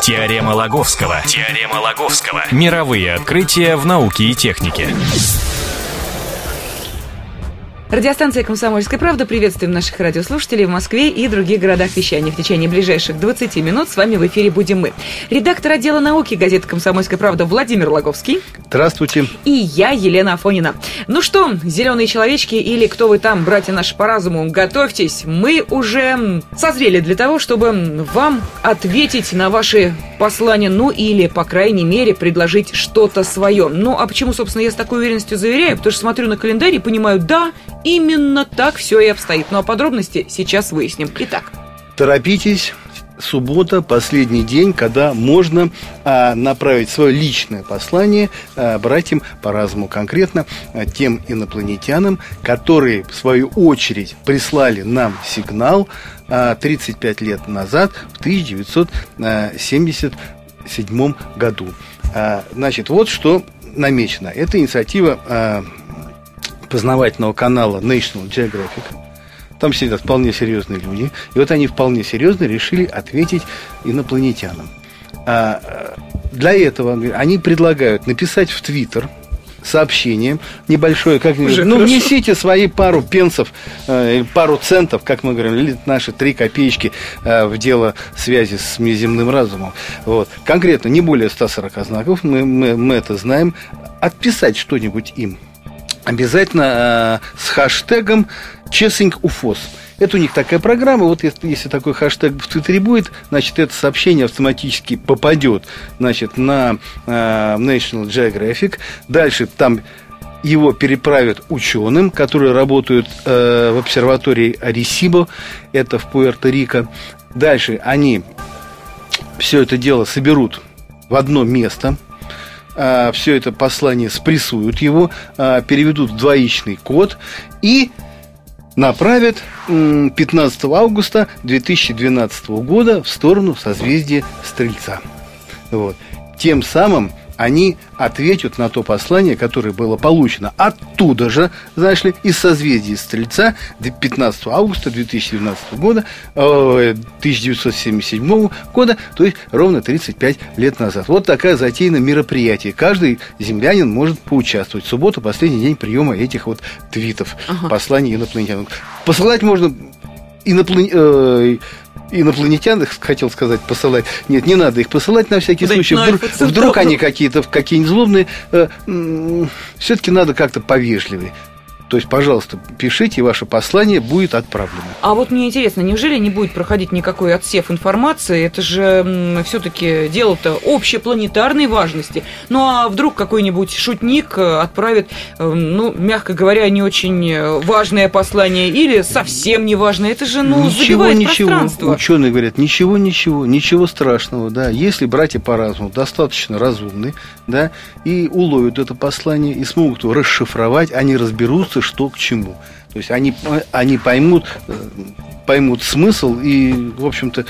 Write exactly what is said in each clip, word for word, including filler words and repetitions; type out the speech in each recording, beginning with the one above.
Теорема Лаговского. Теорема Лаговского. Мировые открытия в науке и технике. Радиостанция «Комсомольская правда». Приветствуем наших радиослушателей в Москве и других городах вещания. В течение ближайших двадцати минут с вами в эфире будем мы. Редактор отдела науки газеты «Комсомольская правда» Владимир Лаговский. Здравствуйте. И я, Елена Афонина. Ну что, зеленые человечки или кто вы там, братья наши по разуму, готовьтесь. Мы уже созрели для того, чтобы вам ответить на ваши послания, ну или, по крайней мере, предложить что-то свое. Ну, а почему, собственно, я с такой уверенностью заверяю? Потому что смотрю на календарь и понимаю, да, именно так все и обстоит. Ну а подробности сейчас выясним. Итак. Торопитесь. Суббота, последний день, когда можно а, направить свое личное послание а, братьям по разуму, конкретно а, тем инопланетянам, которые, в свою очередь, прислали нам сигнал а, тридцать пять лет назад, в тысяча девятьсот семьдесят седьмом году. А, значит, вот что намечено. Это инициатива а, познавательного канала National Geographic. Там сидят вполне серьезные люди. И вот они вполне серьезно решили ответить инопланетянам. А для этого они предлагают написать в Твиттер сообщение небольшое, как Уже ну, хорошо. внесите свои пару пенсов, э, пару центов, как мы говорим, или наши три копеечки э, в дело связи с внеземным разумом. Вот. Конкретно не более ста сорока знаков, мы, мы, мы это знаем. Отписать что-нибудь им. Обязательно э, с хэштегом Chasing U F O S. Это у них такая программа. Вот если, если такой хэштег в Твиттере будет, значит, это сообщение автоматически попадет, значит, на э, National Geographic. Дальше там его переправят ученым, которые работают э, в обсерватории Аресибо, это в Пуэрто-Рико. Дальше они все это дело соберут в одно место. Все это послание спрессуют его, переведут в двоичный код и направят пятнадцатого августа две тысячи двенадцатого года в сторону созвездия Стрельца. Вот. Тем самым они ответят на то послание, которое было получено оттуда же, знаешь ли, из созвездия Стрельца пятнадцатого августа две тысячи двенадцатого года, э, тысяча девятьсот семьдесят седьмого года, то есть ровно тридцать пять лет назад. Вот такая затеяна мероприятие. Каждый землянин может поучаствовать. Суббота – последний день приема этих вот твитов, ага. посланий инопланетян. Посылать можно иноплан... э, инопланетян, хотел сказать, посылать. Нет, не надо их посылать на всякий да случай. Вдруг, вдруг они какие-то какие-нибудь злобные. Э, э, все-таки надо как-то повежливее. То есть, пожалуйста, пишите, ваше послание будет отправлено. А вот мне интересно, неужели не будет проходить никакой отсев информации? Это же все-таки дело-то общепланетарной важности. Ну, а вдруг какой-нибудь шутник отправит, ну, мягко говоря, не очень важное послание или совсем не важное? Это же, ну, ничего, забивает ничего. пространство. Ученые говорят, ничего, ничего, ничего страшного, да. Если братья по разуму достаточно разумны, да, и уловят это послание, и смогут его расшифровать, они разберутся, что к чему. То есть они, они поймут, поймут смысл и, в общем-то,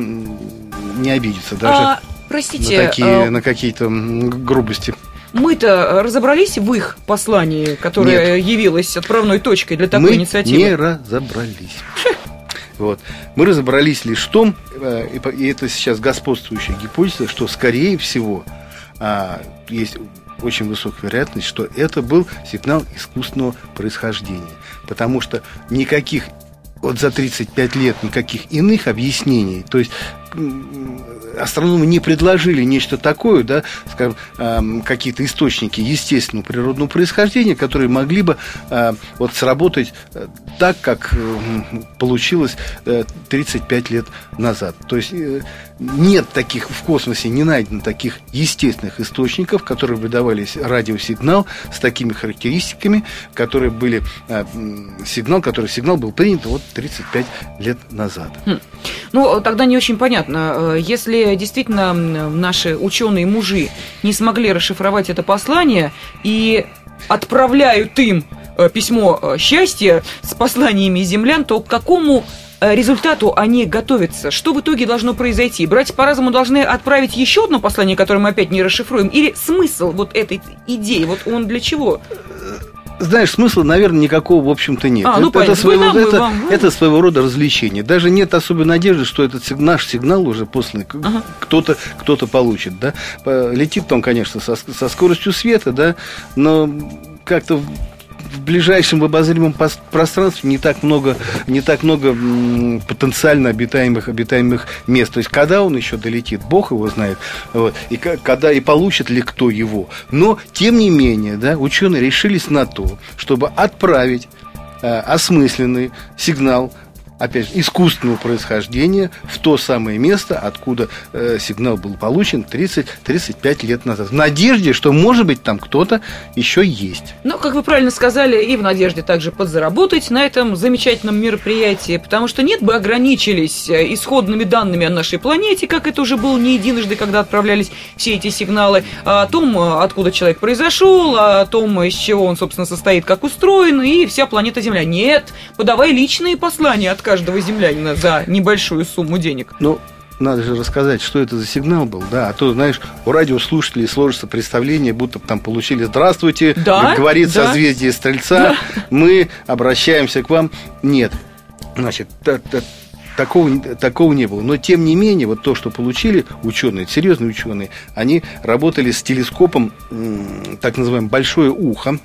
не обидятся даже а, простите, на, такие, а... на какие-то грубости. Мы-то разобрались в их послании, которое Нет. явилось отправной точкой для такой Мы инициативы? Мы не разобрались. Вот. Мы разобрались лишь в том, и это сейчас господствующая гипотеза, что, скорее всего, есть очень высокая вероятность, что это был сигнал искусственного происхождения. Потому что никаких, вот за тридцать пять лет, никаких иных объяснений, то есть астрономы не предложили нечто такое, да, скажем, э, какие-то источники естественного природного происхождения, которые могли бы э, вот сработать э, так, как э, получилось э, тридцать пять лет назад. То есть э, нет таких в космосе, не найдено таких естественных источников, которые выдавали радиосигнал с такими характеристиками, которые были э, сигнал, который сигнал был принят вот тридцать пять лет назад. Хм. Ну, тогда не очень понятно. Если действительно наши ученые-мужи не смогли расшифровать это послание и отправляют им письмо счастья с посланиями землян, то к какому результату они готовятся? Что в итоге должно произойти? Братья по разуму должны отправить еще одно послание, которое мы опять не расшифруем? Или смысл вот этой идеи, вот он для чего? знаешь, смысла, наверное, никакого, в общем-то, нет. А, ну, это, это, своего, нам, это, вам, это своего рода развлечение. Даже нет особой надежды, что этот наш сигнал уже посланный ага. кто-то, кто-то получит. Да? Летит он, конечно, со, со скоростью света, да, но как-то в ближайшем обозримом пространстве не так много, не так много м, потенциально обитаемых, обитаемых мест. То есть, когда он еще долетит, Бог его знает, вот, и когда и получит ли кто его. Но, тем не менее, да, ученые решились на то, чтобы отправить э, осмысленный сигнал, опять же, искусственного происхождения в то самое место, откуда э, сигнал был получен тридцать-тридцать пять лет назад. В надежде, что, может быть, там кто-то еще есть. Ну, как вы правильно сказали, и в надежде также подзаработать на этом замечательном мероприятии, потому что нет бы ограничились исходными данными о нашей планете, как это уже было не единожды, когда отправлялись все эти сигналы, о том, откуда человек произошел, о том, из чего он, собственно, состоит, как устроен, и вся планета Земля. Нет, подавай личные послания от каждого землянина за небольшую сумму денег. Ну, надо же рассказать, что это за сигнал был, да, а то, знаешь, у радиослушателей сложится представление, будто там получили «Здравствуйте», да, говорит да. созвездие Стрельца, да. мы обращаемся к вам. Нет, значит, та, та, такого, такого не было. Но, тем не менее, вот то, что получили ученые, серьезные ученые, они работали с телескопом, так называемым «Большое ухо».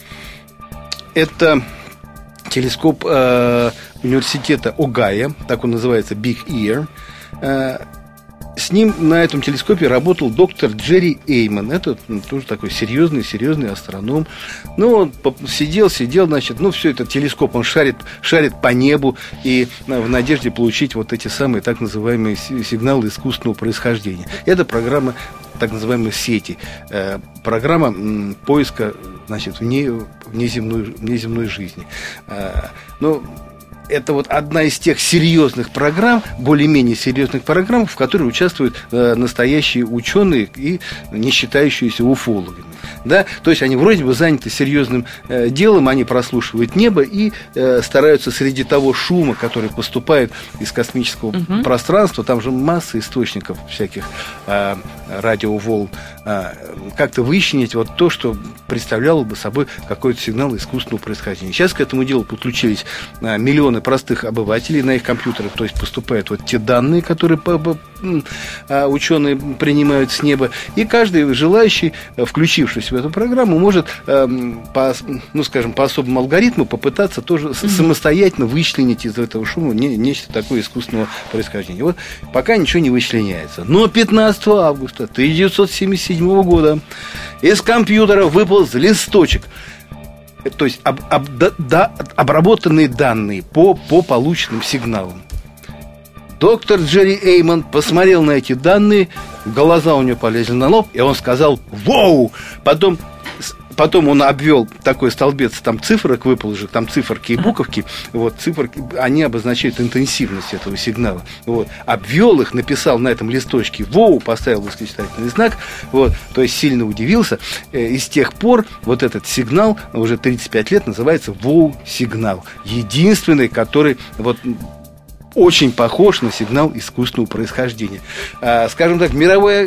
Это телескоп э, университета Огайо, так он называется, Big Ear. Э, с ним на этом телескопе работал доктор Джерри Эйман. Это ну, тоже такой серьезный, серьезный астроном. Ну, он сидел, сидел, значит, ну, все это телескоп, он шарит, шарит по небу и в надежде получить вот эти самые так называемые сигналы искусственного происхождения. Это программа так называемой сети, э, программа м, поиска, значит, вне, внеземной, внеземной жизни. Э, ну, это вот одна из тех серьезных программ, более-менее серьезных программ, в которой участвуют э, настоящие ученые и не считающиеся уфологами. Да? То есть они вроде бы заняты серьезным э, делом, они прослушивают небо и э, стараются среди того шума, который поступает из космического угу. пространства, там же масса источников всяких э, радиоволн, э, как-то вычленить вот то, что представляло бы собой какой-то сигнал искусственного происхождения. Сейчас к этому делу подключились э, миллионы простых обывателей на их компьютерах, то есть поступают вот те данные, которые ученые принимают с неба, и каждый желающий, включившись в эту программу, может, по, ну, скажем, по особому алгоритму попытаться тоже mm-hmm. самостоятельно вычленить из этого шума не, нечто такое искусственного происхождения. Вот пока ничего не вычленяется. Но пятнадцатого августа тысяча девятьсот семьдесят седьмого года из компьютера выполз листочек, то есть об, об, да, да, обработанные данные по, по полученным сигналам. Доктор Джерри Эйман посмотрел на эти данные, глаза у него полезли на лоб, и он сказал «Воу!». Потом, потом он обвел такой столбец, там цифрок выположек, там циферки и буковки, вот, циферки, они обозначают интенсивность этого сигнала. Вот, обвел их, написал на этом листочке «Воу!», поставил восклицательный знак, вот, то есть сильно удивился. И с тех пор вот этот сигнал, уже тридцать пять лет, называется «Воу-сигнал». Единственный, который вот очень похож на сигнал искусственного происхождения. А, скажем так, мировая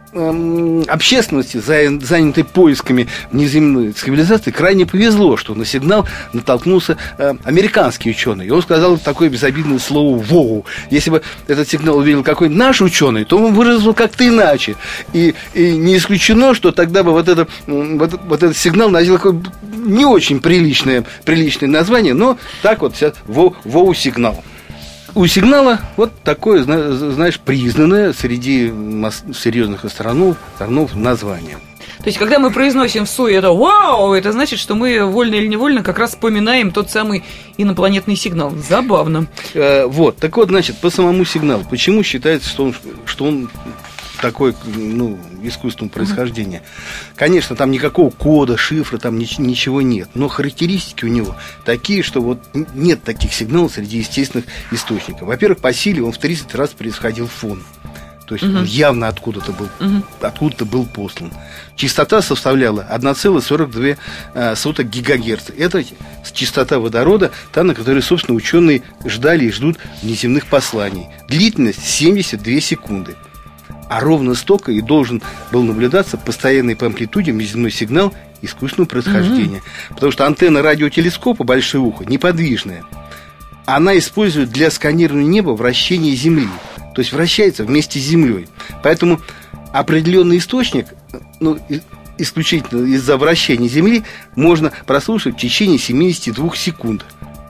э, общественности, занятой поисками внеземной цивилизации, крайне повезло, что на сигнал натолкнулся э, американский ученый. И он сказал такое безобидное слово «воу». Если бы этот сигнал увидел какой-нибудь наш ученый, то он выразил как-то иначе. И, и не исключено, что тогда бы вот, это, вот, вот этот сигнал носил такое не очень приличное, приличное название, но так вот сейчас «воу-сигнал». У сигнала вот такое, знаешь, признанное среди серьезных астрономов, астрономов название. То есть, когда мы произносим в суе это «вау», это значит, что мы вольно или невольно как раз вспоминаем тот самый инопланетный сигнал. Забавно. Э, вот, так вот, значит, по самому сигналу. Почему считается, что он, что он такой, ну, искусственного происхождения? Конечно, там никакого кода, шифра, там ни, ничего нет. Но характеристики у него такие, что вот нет таких сигналов среди естественных источников. Во-первых, по силе он в тридцать раз превосходил фон. То есть uh-huh. он явно откуда-то был, uh-huh. откуда-то был послан. Частота составляла одна целая сорок две сотых гигагерца. Это частота водорода, та, на которой, собственно, ученые ждали и ждут внеземных посланий. Длительность семьдесят две секунды. А ровно столько и должен был наблюдаться постоянный по амплитуде внеземной сигнал искусственного происхождения. Mm-hmm. Потому что антенна радиотелескопа «Большое ухо» неподвижная. Она использует для сканирования неба вращение Земли. То есть вращается вместе с Землей. Поэтому определенный источник, ну, исключительно из-за вращения Земли, можно прослушать в течение семьдесят два секунд.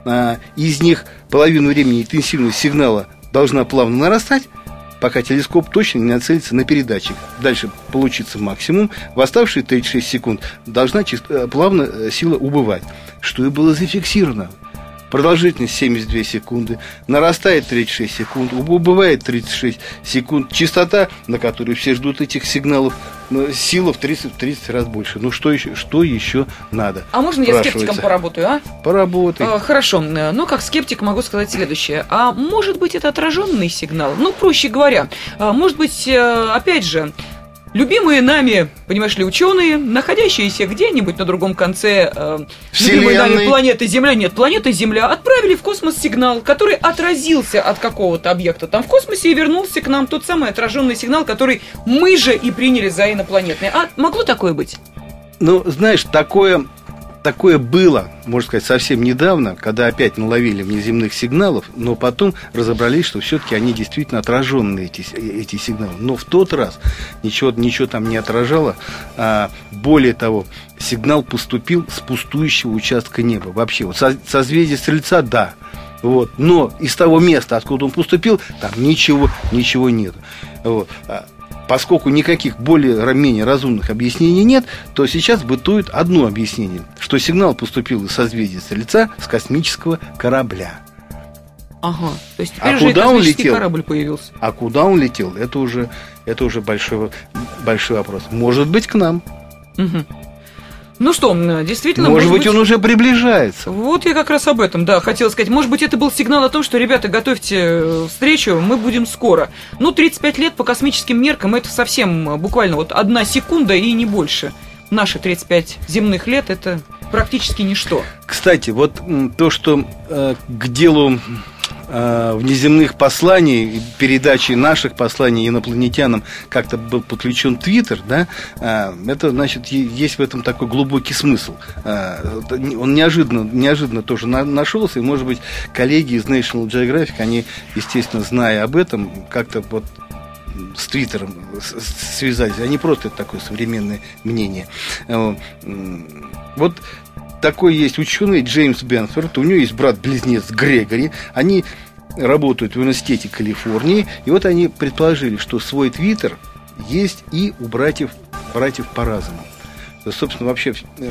Из них половину времени интенсивность сигнала должна плавно нарастать, пока телескоп точно не нацелится на передатчик. Дальше получится максимум. В оставшие тридцать шесть секунд должна плавно сила убывать. Что и было зафиксировано. Продолжительность семьдесят две секунды, нарастает тридцать шесть секунд, убывает тридцать шесть секунд. Частота, на которую все ждут этих сигналов, сила в тридцать, тридцать раз больше. Ну что еще, что еще надо? А можно я скептиком поработаю, а? Поработай. А, хорошо, ну как скептик могу сказать следующее. А может быть это отраженный сигнал? Ну, проще говоря, может быть, опять же, любимые нами, понимаешь ли, ученые, находящиеся где-нибудь на другом конце э, любимой нами планеты Земля, нет, планеты Земля, отправили в космос сигнал, который отразился от какого-то объекта там в космосе и вернулся к нам тот самый отраженный сигнал, который мы же и приняли за инопланетный. А могло такое быть? Ну, знаешь, такое... Такое было, можно сказать, совсем недавно, когда опять наловили внеземных сигналов, но потом разобрались, что все-таки они действительно отраженные, эти, эти сигналы. Но в тот раз ничего, ничего там не отражало. А, более того, сигнал поступил с пустующего участка неба. Вообще, вот со, созвездие Стрельца, да. Вот, но из того места, откуда он поступил, там ничего, ничего нет. Вот. Поскольку никаких более-менее разумных объяснений нет, то сейчас бытует одно объяснение, что сигнал поступил из созвездия Стрельца с космического корабля. Ага, то есть теперь а уже куда и он летел? Корабль появился. А куда он летел? Это уже, это уже большой, большой вопрос. Может быть, к нам. Угу. Ну что, действительно... Может, может быть, он уже приближается. Вот я как раз об этом, да, хотела сказать. Может быть, это был сигнал о том, что, ребята, готовьте встречу, мы будем скоро. Ну, тридцать пять лет по космическим меркам, это совсем буквально вот одна секунда и не больше. Наши тридцать пять земных лет, это практически ничто. Кстати, вот то, что э, к делу внеземных посланий, передачи наших посланий инопланетянам как-то был подключен Твиттер, да, это, значит, есть в этом такой глубокий смысл. Он неожиданно, неожиданно тоже нашелся, и, может быть, коллеги из National Geographic, они, естественно, зная об этом, как-то вот с Твиттером связались. Они просто это такое современное мнение. Вот такой есть ученый Джеймс Бенфорд, у него есть брат-близнец Грегори, они работают в университете Калифорнии, и вот они предположили, что свой Твиттер есть и у братьев, братьев по разуму. Собственно, вообще,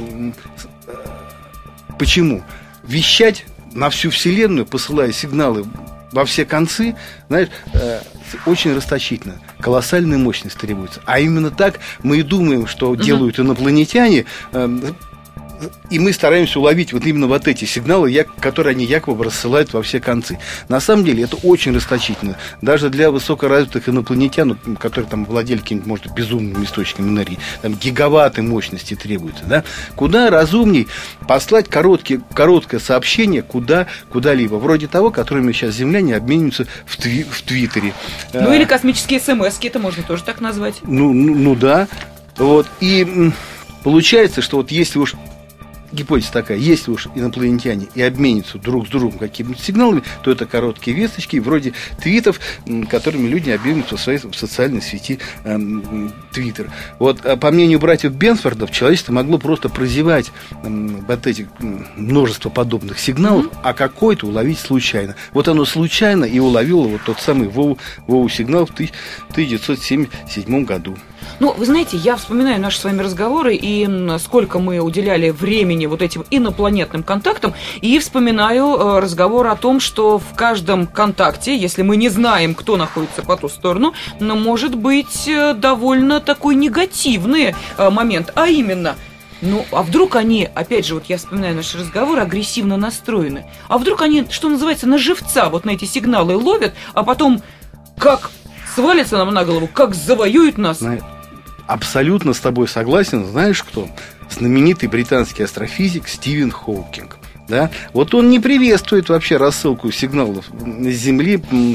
почему? Вещать на всю Вселенную, посылая сигналы во все концы, знаешь, очень расточительно. Колоссальная мощность требуется. А именно так мы и думаем, что угу. делают инопланетяне. И мы стараемся уловить вот именно вот эти сигналы, которые они якобы рассылают во все концы. На самом деле это очень расточительно. Даже для высокоразвитых инопланетян, которые там владели какими-то, может, безумными источниками энергии, там гигаватты мощности требуются. Да? Куда разумней послать короткие, короткое сообщение куда, куда-либо. Вроде того, которыми сейчас земляне обмениваются в, тви, в Твиттере. Ну или космические смс-ки, это можно тоже так назвать. Ну, ну, ну да. Вот. И получается, что вот если уж гипотеза такая, если уж инопланетяне и обменятся друг с другом какими-то сигналами, то это короткие весточки вроде твитов, которыми люди обмениваются в своей в социальной сети Твиттер. Вот, по мнению братьев Бенфордов, человечество могло просто прозевать вот эти множество подобных сигналов, mm-hmm. а какой-то уловить случайно. Вот оно случайно и уловило вот тот самый Воу, Воу-сигнал в тысяча девятьсот семьдесят седьмом году. Ну, вы знаете, я вспоминаю наши с вами разговоры, и сколько мы уделяли времени вот этим инопланетным контактам, и вспоминаю разговор о том, что в каждом контакте, если мы не знаем, кто находится по ту сторону, может быть довольно такой негативный момент, а именно... Ну, а вдруг они, опять же, вот я вспоминаю наш разговор, агрессивно настроены, а вдруг они, что называется, на живца вот на эти сигналы ловят, а потом как свалятся нам на голову, как завоюют нас... Абсолютно с тобой согласен. Знаешь кто? Знаменитый британский астрофизик Стивен Хокинг. Да? Вот он не приветствует вообще рассылку сигналов с Земли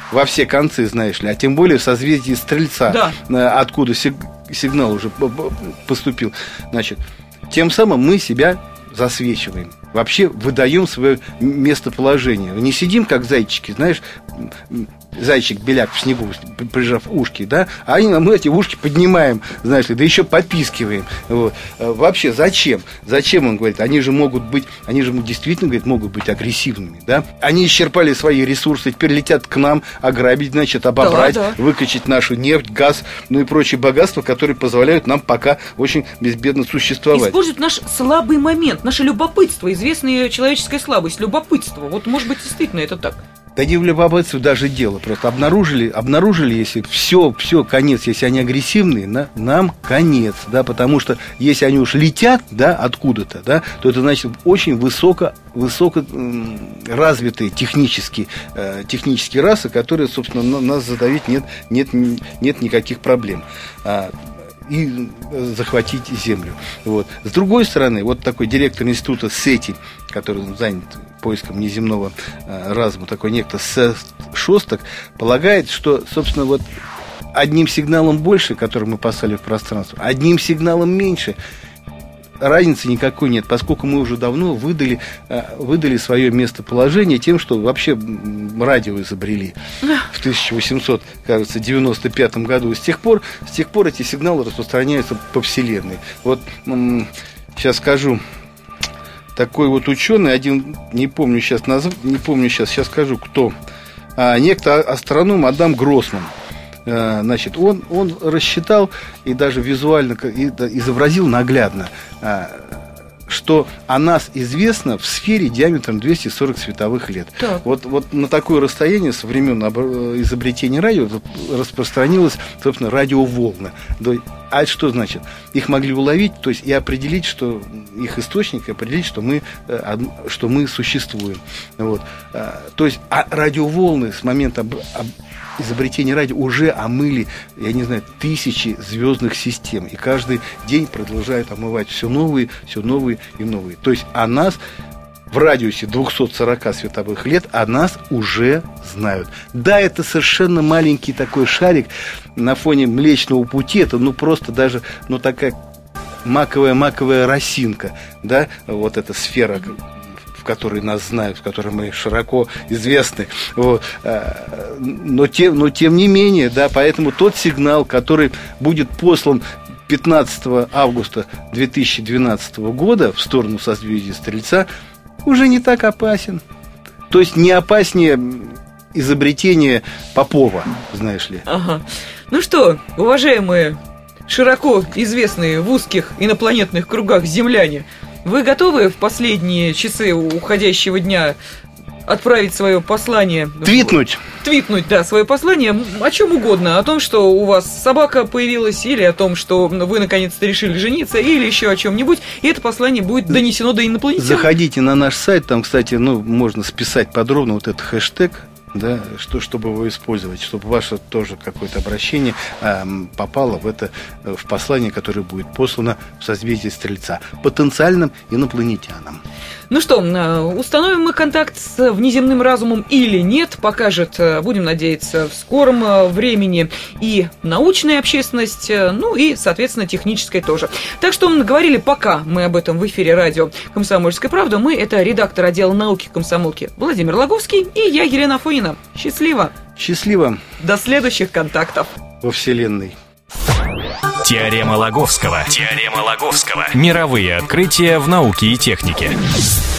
во все концы, знаешь ли, а тем более в созвездии Стрельца, да. откуда сигнал уже поступил. Значит, тем самым мы себя засвечиваем. Вообще выдаем свое местоположение. Не сидим, как зайчики, знаешь, зайчик-беляк в снегу, прижав ушки, да, а мы эти ушки поднимаем, знаешь ли, да еще попискиваем. Вот. Вообще, зачем? Зачем, он говорит, они же могут быть, они же действительно, говорит, могут быть агрессивными, да. Они исчерпали свои ресурсы, теперь летят к нам ограбить, значит, обобрать, да, да. выкачать нашу нефть, газ, ну и прочие богатства, которые позволяют нам пока очень безбедно существовать. Используют наш слабый момент, наше любопытство, известная человеческая слабость, любопытство. Вот, может быть, действительно это так. Да не в любопытстве даже дело. Просто обнаружили, обнаружили, если все, все, конец, если они агрессивные, на, нам конец, да, потому что если они уж летят, да, откуда-то, да, то это значит очень высоко, высоко развитые технические, э, технические расы, которые, собственно, на, нас задавить нет, нет, нет никаких проблем. А, и захватить землю. Вот. С другой стороны, вот такой директор института Сети, который занят поиском внеземного э, разума, такой некто Шостак, полагает, что, собственно, вот одним сигналом больше, который мы послали в пространство, одним сигналом меньше, разницы никакой нет, поскольку мы уже давно выдали, выдали свое местоположение тем, что вообще радио изобрели в тысяча восемьсот девяносто пятом году. И с тех пор, с тех пор эти сигналы распространяются по Вселенной. Вот сейчас скажу, такой вот ученый, один, не помню сейчас назв... не помню сейчас, сейчас скажу, кто, а, некто астроном Адам Гроссман. Значит, он, он рассчитал и даже визуально изобразил наглядно, что о нас известно в сфере диаметром двести сорок световых лет. Вот, вот на такое расстояние со времен изобретения радио распространилось, собственно, радиоволны. А это что значит? Их могли уловить, то есть и определить, что их источник, и определить, что мы, что мы существуем. Вот. То есть а радиоволны с момента изобретения радио уже омыли, я не знаю, тысячи звездных систем. И каждый день продолжают омывать все новые, все новые и новые. То есть о нас в радиусе двести сорок световых лет о нас уже знают. Да, это совершенно маленький такой шарик на фоне Млечного Пути. Это ну просто даже ну такая маковая маковая росинка, да, вот эта сфера, в которой нас знают, в которой мы широко известны. Вот. Но, тем, но тем не менее, да, поэтому тот сигнал, который будет послан пятнадцатого августа две тысячи двенадцатого года в сторону созвездия Стрельца, уже не так опасен. То есть не опаснее изобретения Попова, знаешь ли. Ага. Ну что, уважаемые, широко известные в узких инопланетных кругах земляне, вы готовы в последние часы уходящего дня отправить свое послание? Твитнуть. Твитнуть, да, свое послание о чем угодно. О том, что у вас собака появилась, или о том, что вы наконец-то решили жениться, или еще о чем-нибудь. И это послание будет донесено до инопланетян. Заходите на наш сайт, там, кстати, ну, можно списать подробно вот этот хэштег, да, что, чтобы его использовать, чтобы ваше тоже какое-то обращение э, попало в это, в послание, которое будет послано в созвездие Стрельца потенциальным инопланетянам. Ну что, установим мы контакт с внеземным разумом или нет, покажет, будем надеяться, в скором времени и научная общественность, ну и, соответственно, техническая тоже. Так что говорили пока мы об этом в эфире радио «Комсомольская правда». Мы — это редактор отдела науки комсомолки Владимир Логовский и я, Елена Афонина. Счастливо! Счастливо! До следующих контактов во Вселенной. Теорема Лаговского. Теорема Лаговского. Мировые открытия в науке и технике.